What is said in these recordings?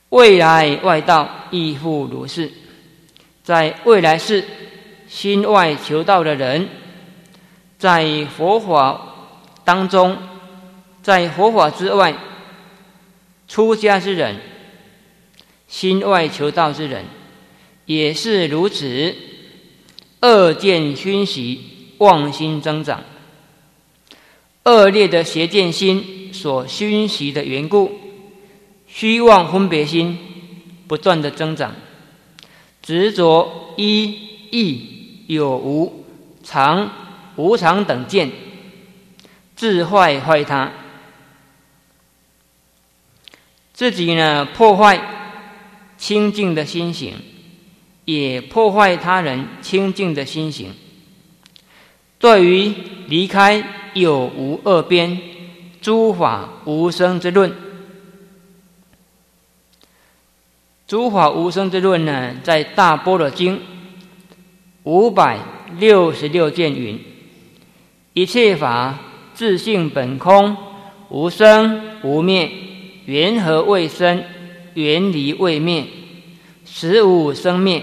未来外道亦复如是。在未来世心外求道的人，在佛法当中，在佛法之外，出家之人，心外求道之人，也是如此。恶见熏习，妄心增长，恶劣的邪见心所熏习的缘故，虚妄分别心不断的增长，执着一义有无常无常等见，自坏坏他，自己呢破坏清净的心行，也破坏他人清净的心行。对于离开有无二边，诸法无生之论，诸法无生之论呢，在大般若经566卷云：一切法自性本空，无生无灭，缘何未生，缘离未灭，实无生灭。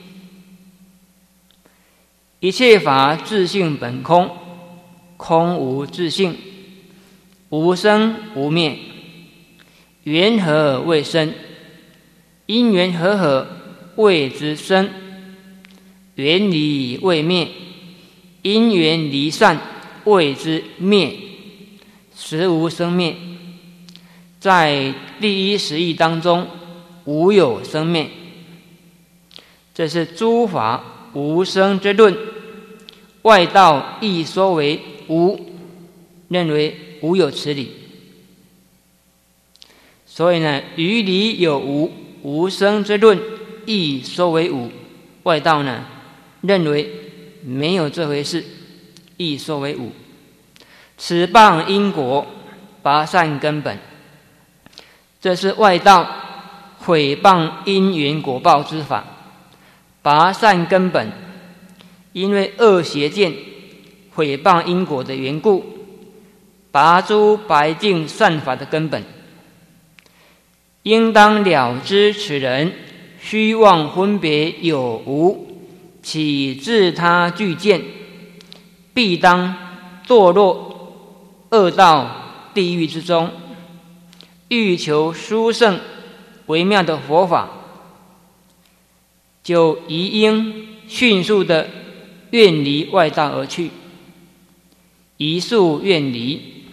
一切法自性本空，空无自性，无生无灭，缘何未生，因缘和合谓之生，缘离未灭，因缘离散谓之灭，实无生灭。在第一实义当中，无有生灭。这是诸法无生之论，外道亦说为无，认为无有此理。所以呢，于理有无，无生之论亦说为无，外道呢认为没有这回事，亦说为无。此谤因果，拔善根本。这是外道毁谤因缘果报之法，拔善根本。因为恶邪见毁谤因果的缘故，拔诸白净善法的根本。应当了知此人虚妄分别有无，起自他具见，必当堕落恶道地狱之中。欲求殊胜微妙的佛法，就宜应迅速的远离外道而去，宜速远离。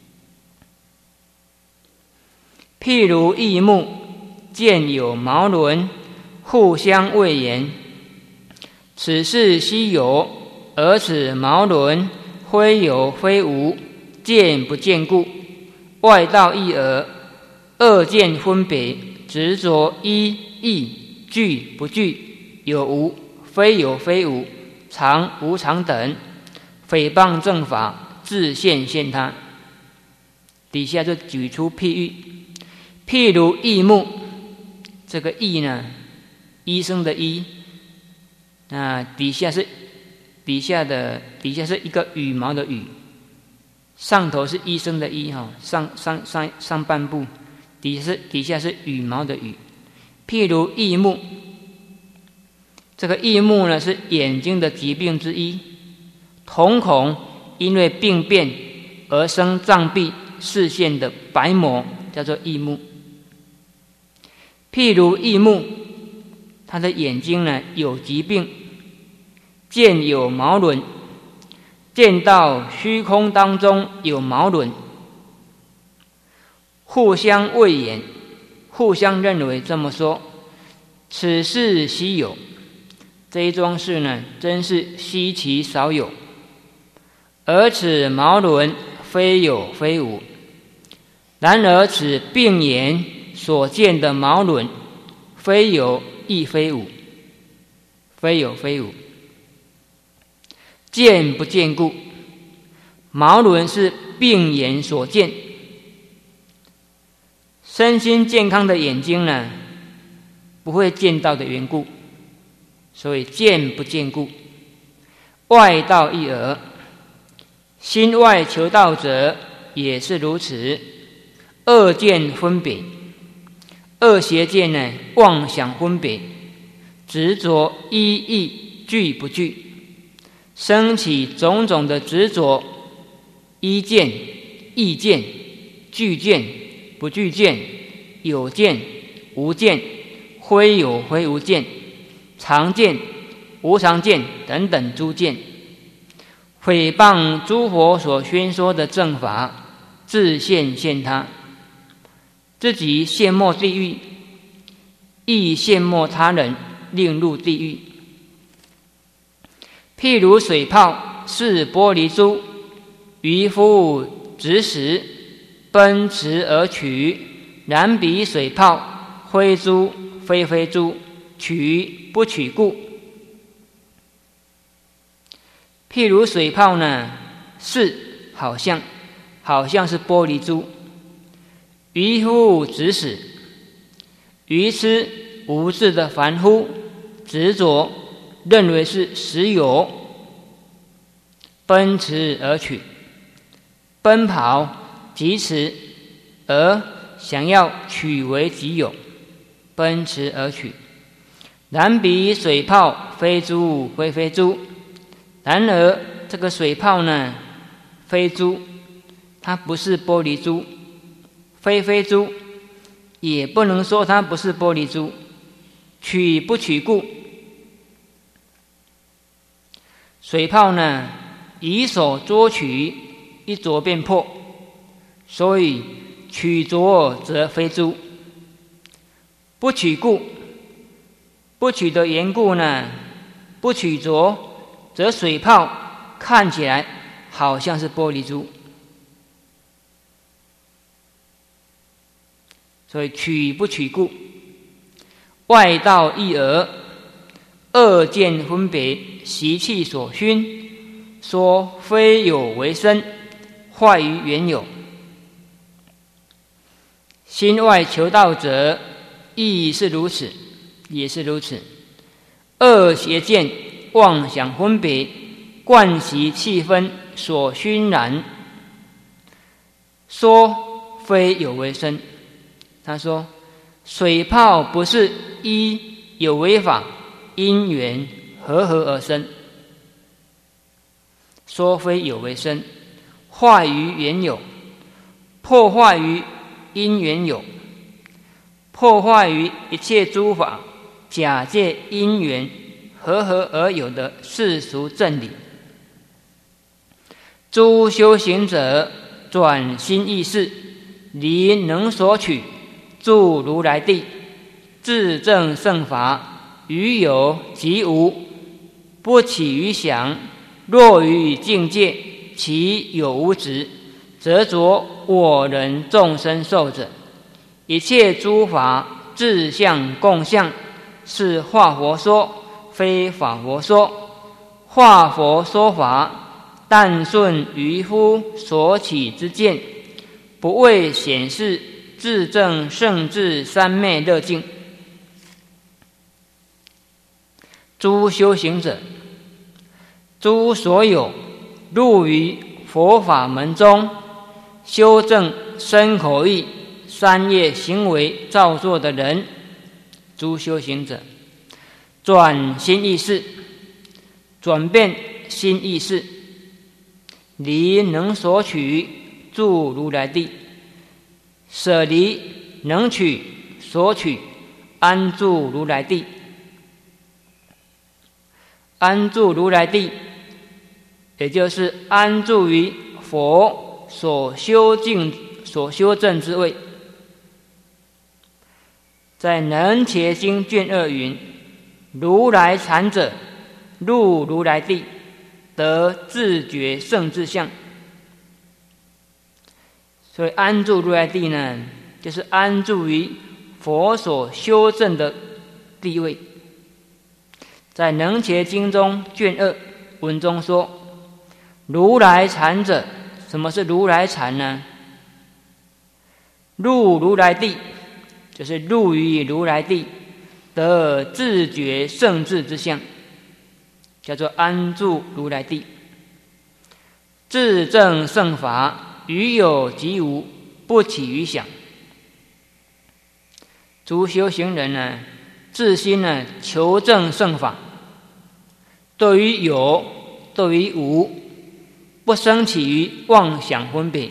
譬如异木见有毛轮，互相谓言：此事稀有，而此毛轮非有非无，见不见故。外道一耳，恶见分别，执着一义具不具，有无非有非无，常无常等，诽谤正法，自现现他。底下就举出譬喻，譬如异木，这个异呢，医生的医，那底下是一个羽毛的羽，上头是医生的医哈，上半部，底下是羽毛的羽。譬如异木，这个异木呢是眼睛的疾病之一，瞳孔因为病变而生障蔽视线的白膜，叫做异木。譬如异木，他的眼睛呢有疾病，见有毛轮，见到虚空当中有毛轮，互相谓言，互相认为这么说：此事稀有，这一桩事呢真是稀奇少有。而此毛轮非有非无，然而此病眼所见的毛轮非有亦非无，非有非无，见不见故。毛轮是病眼所见，身心健康的眼睛呢不会见到的缘故，所以见不见故。外道一耳，心外求道者也是如此，恶见分别， 恶邪见呢，妄想分别，执着一意俱不具，生起种种的执着，一见、意见、具见、不具见、有见、无见、非有非无见、常见、无常见等等诸见，诽谤诸佛所宣说的正法，自现现他，自己陷没地狱，亦陷没他人，令入地狱。譬如水泡是玻璃珠，渔夫执时奔驰而取，然彼水泡非珠非非珠，取不取故。譬如水泡呢，是好像是玻璃珠，渔夫执使，愚痴无智的凡夫执着，认为是实有，奔驰而取，奔跑疾驰，而想要取为己有，奔驰而取。然彼水泡非珠非非珠，然而这个水泡呢，非珠，它不是玻璃珠，非非珠，也不能说它不是玻璃珠，取不取故。水泡呢，以手捉取，一啄便破，所以取啄则非珠。不取故，不取的缘故呢，不取啄，则水泡看起来好像是玻璃珠，所以取不取故。外道一耳，恶见分别，习气所熏，说非有为身，坏于原有。心外求道者亦是如此，也是如此。恶邪见妄想分别，惯习气氛所熏染，说非有为身。他说水泡不是依有为法因缘和而生，说非有为身，坏于原有，破坏于因缘有，破坏于一切诸法假借因缘和而有的世俗正理。诸修行者转心意识，离能所取，住如来地，自证圣法，于有即无，不起于想。若于境界，其有无执，则着我人众生受者。一切诸法自相共相，是化佛说，非法佛说。化佛说法，但顺渔夫所起之见，不为显示自证圣智三昧乐境。诸修行者，诸所有入于佛法门中，修正身口意三业行为造作的人，诸修行者转心意识，转变心意识，离能所取，住如来地，舍离能取所取，安住如来地。安住如来地，也就是安住于佛所修正之位。在能伽经卷2云：如来禅者，入如来地，得自觉圣智相。所以安住如来地呢，就是安住于佛所修正的地位。在能伽经中卷2文中说，如来禅者，什么是如来禅呢？入如来地，就是入于如来地，得自觉圣智之相，叫做安住如来地。自证圣法，于有即无，不起于想。 诸修行人呢，自心呢求证圣法，对于有，对于无，不生起于妄想分别。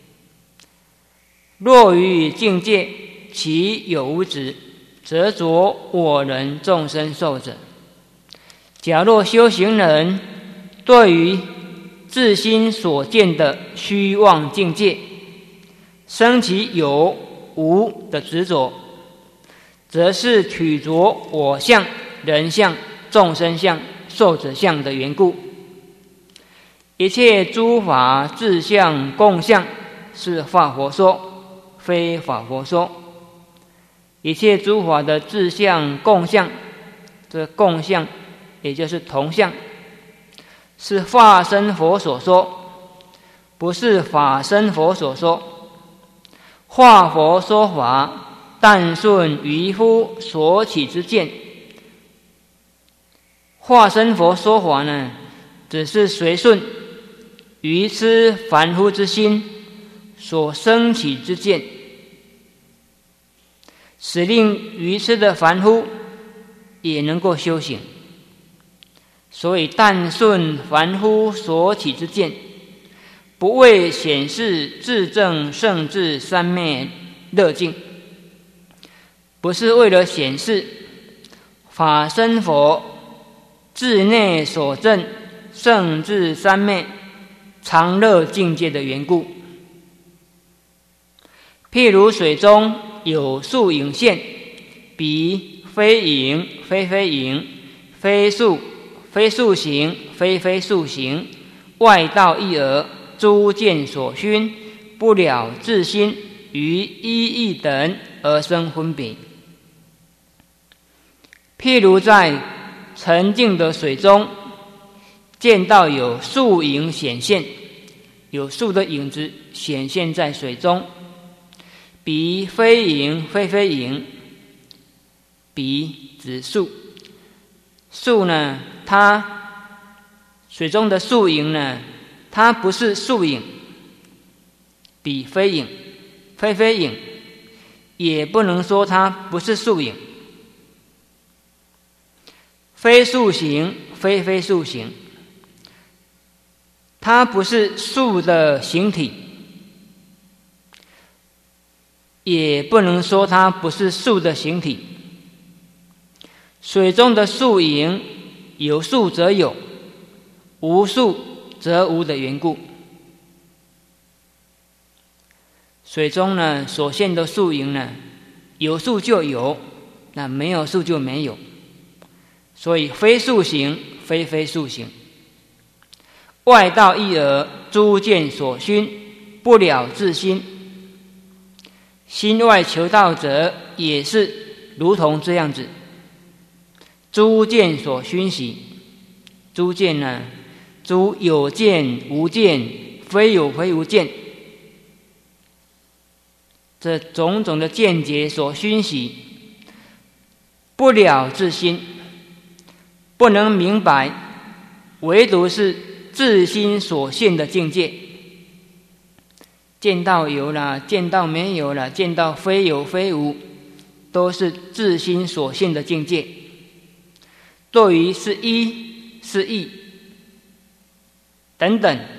若于境界其有无执，则着我人众生受者。假若修行人对于自心所见的虚妄境界生起有无的执着，则是取着我相、人相、众生相、寿者相的缘故。一切诸法自相共相，是法佛说，非法佛说。一切诸法的自相共相，这共相也就是同相，是化身佛所说，不是法身佛所说。化佛说法，但顺渔夫所起之见。化身佛说法呢，只是随顺愚痴凡夫之心所生起之见，使令愚痴的凡夫也能够修行。所以但顺凡夫所起之见，不为显示自证圣智三昧乐境，不是为了显示法身佛自内所证圣智三昧常乐境界的缘故。譬如水中有树影现，彼非影非非影，非树非树形，非非树形，外道一迩，诸见所熏，不了自心于一义等而生分别。譬如在沉静的水中，见到有树影显现，有树的影子显现在水中，彼非影非非影，彼指树。树呢，它水中的树影呢，它不是树影，彼非影非非影，也不能说它不是树影。非树形非非树形，它不是树的形体，也不能说它不是树的形体。水中的树影，有树则有，无树则无的缘故。水中呢所现的树影呢，有树就有，那没有树就没有。所以非树形非非树形，外道一迩，诸见所熏，不了自心。心外求道者也是如同这样子，诸见所熏习。诸见呢，诸有见无见，非有非无见，这种种的见解所熏习，不了自心，不能明白，唯独是自心所现的境界。见到有了，见到没有了，见到非有非无，都是自心所现的境界。对于是一是异等等，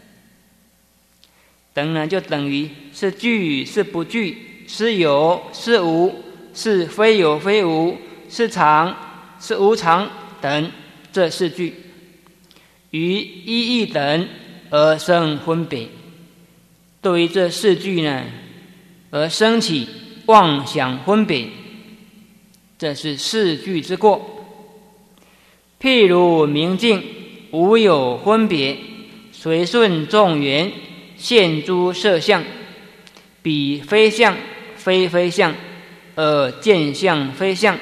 等呢就等于是具是不具，是有是无，是非有非无，是常是无常等这四句，于一义等而生分别。对于这四句呢，而生起妄想分别，这是四句之过。譬如明镜，无有分别，随顺众缘，现诸色相，彼非相非非相，而见相非相。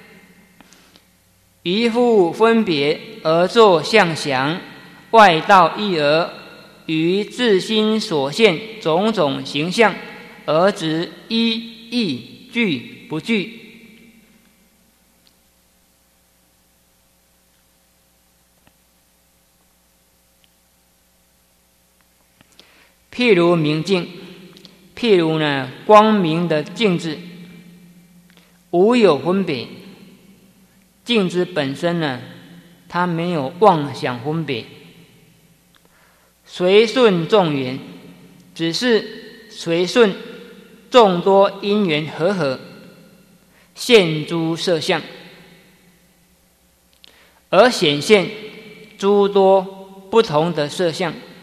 一复分别而作相想，外道一迩，于自心所现种种形象，而执一义具不具。譬如明镜，譬如呢光明的镜子， 无有分别。镜子本身呢，它没有妄想分别，随顺众缘，只是随顺众多因缘和合，现诸色相，而显现诸多不同的色相。